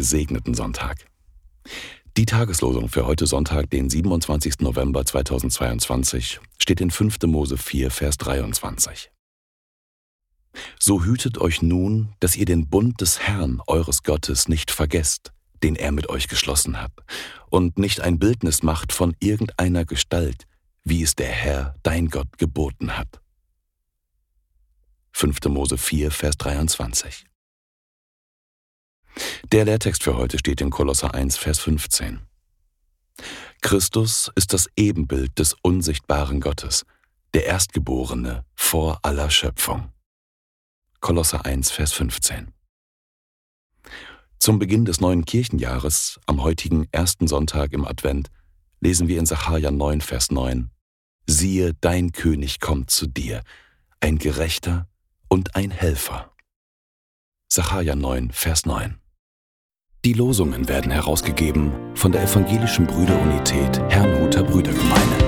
gesegneten Sonntag. Die Tageslosung für heute Sonntag, den 27. November 2022, steht in 5. Mose 4, Vers 23. So hütet euch nun, dass ihr den Bund des Herrn, eures Gottes, nicht vergesst, den er mit euch geschlossen hat, und nicht ein Bildnis macht von irgendeiner Gestalt, wie es der Herr, dein Gott, geboten hat. 5. Mose 4, Vers 23. Der Lehrtext für heute steht in Kolosser 1, Vers 15. Christus ist das Ebenbild des unsichtbaren Gottes, der Erstgeborene vor aller Schöpfung. Kolosser 1, Vers 15. Zum Beginn des neuen Kirchenjahres, am heutigen ersten Sonntag im Advent, lesen wir in Sacharja 9, Vers 9: Siehe, dein König kommt zu dir, ein Gerechter und ein Helfer. Sacharja 9, Vers 9. Die Losungen werden herausgegeben von der Evangelischen Brüderunität Herrnhuter Brüdergemeine.